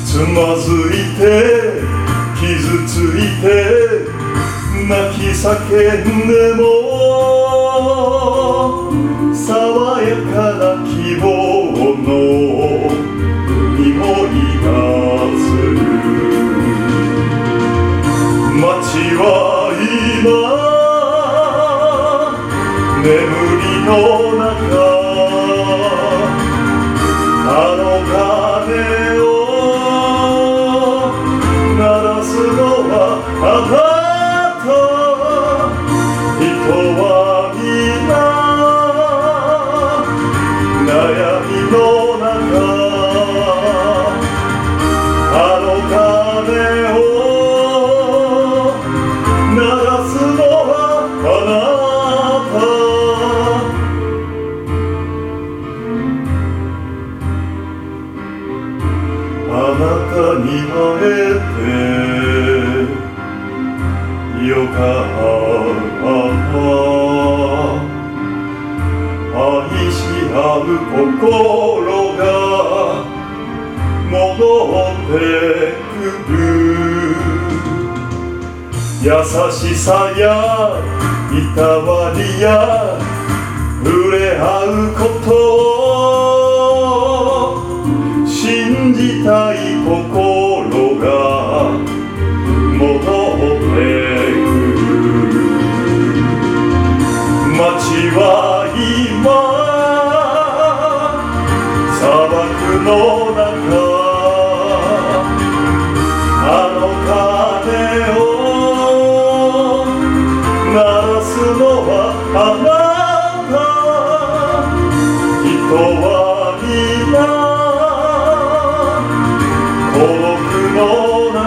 つまずいて傷ついて泣き叫んでも爽やかな希望の匂いがする。街は今眠りの中、あの鐘を鳴らすのはあなた。人は皆悩みの中、あの鐘を鳴らすのはあなた。あなたに会えてよかった。愛し合う心が戻ってくる。優しさやいたわりや触れ合うことを信じたい心が戻ってくる。街は今砂漠の中、あの鐘を鳴らすのはあなた。人は孤独の中、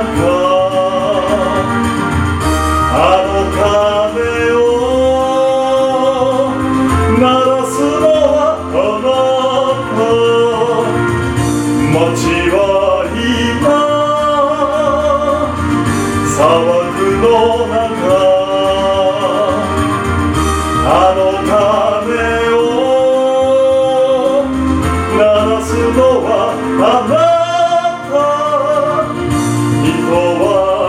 あの鐘を鳴らすのはあなた。街は今砂漠の中、あの鐘を鳴らすのはあなた。人は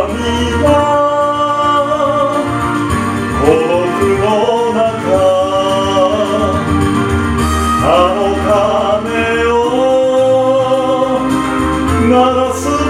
皆孤独の中、あの鐘を鳴らす